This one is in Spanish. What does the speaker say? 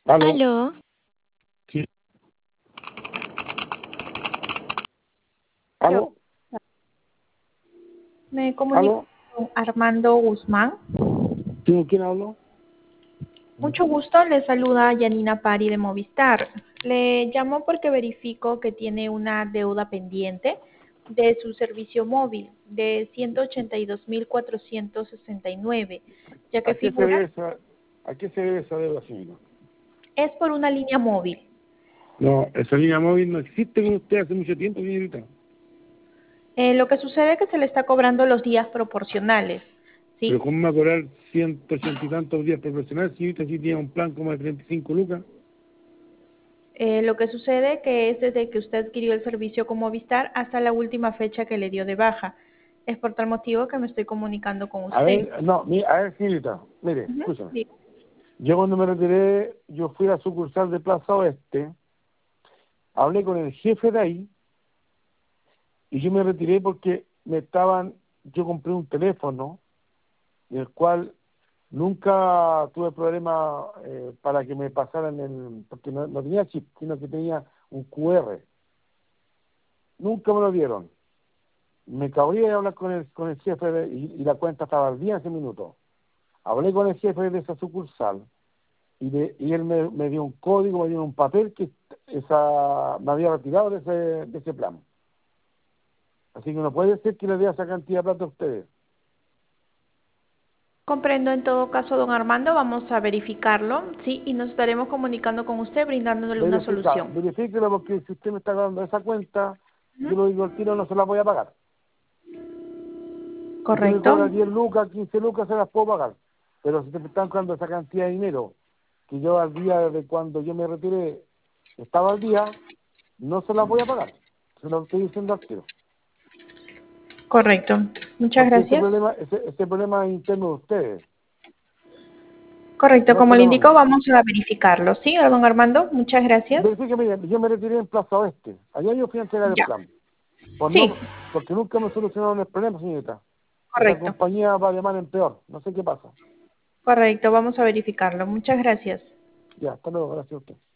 Aló, Aló, sí, Aló, aló, me comunico aló, con Armando Guzmán. ¿con quién hablo? Mucho gusto, le saluda Yanina Pari de Movistar. Le llamo porque verifico que tiene una deuda pendiente de su servicio móvil de 182.469, ya que ¿A qué se figura debe a qué se debe esa deuda, señora? es por una línea móvil. No, esa línea móvil no existe con usted hace mucho tiempo, señorita. Lo que sucede es que se le está cobrando los días proporcionales, Pero ¿sí? ¿cómo me va a cobrar 180 y tantos días profesionales, señorita, si tiene un plan como de 35 lucas? Lo que sucede que es desde que usted adquirió el servicio con Movistar hasta la última fecha que le dio de baja. Es por tal motivo que me estoy comunicando con A usted. ver, no, a ver, señorita, mire, Ujú, escúchame. sí. Yo cuando me retiré, yo fui a la sucursal de Plaza Oeste, hablé con el jefe de ahí, y yo me retiré porque yo compré un teléfono, en el cual nunca tuve problema para que me pasaran porque no tenía chip, sino que tenía un QR. Nunca me lo dieron. Me cabría de hablar con el jefe y la cuenta estaba al día en ese minuto. Hablé con el jefe de esa sucursal y él me dio un código, me dio un papel que me había retirado de ese plan. Así que no puede ser que le dé esa cantidad de plata a ustedes. Comprendo en todo caso, don Armando, vamos a verificarlo, ¿sí? Y nos estaremos comunicando con usted brindándole una solución. Verifíquelo porque si usted me está dando esa cuenta, Ujú. yo lo digo al tiro, no se la voy a pagar. Si usted me Correcto. cobra 10 lucas, 15 lucas, se las puedo pagar. Pero si te están cobrando esa cantidad de dinero, que yo al día de cuando yo me retiré estaba al día, no se las voy a pagar. Se lo estoy diciendo al tiro. Correcto. Muchas Porque ese gracias. problema, ese problema es interno de ustedes, Correcto, no es como le problema indicó, mío. vamos a verificarlo, ¿sí, don Armando? Muchas gracias. Verifíqueme, yo me retiré en Plaza Oeste. Allá yo fui a entregar el Ya. plan. Sí, Porque nunca me solucionaron el problema, señorita. Esa correcto. compañía va de mal en peor. No sé qué pasa. Correcto, vamos a verificarlo. Muchas gracias. Ya, hasta luego. Gracias a usted.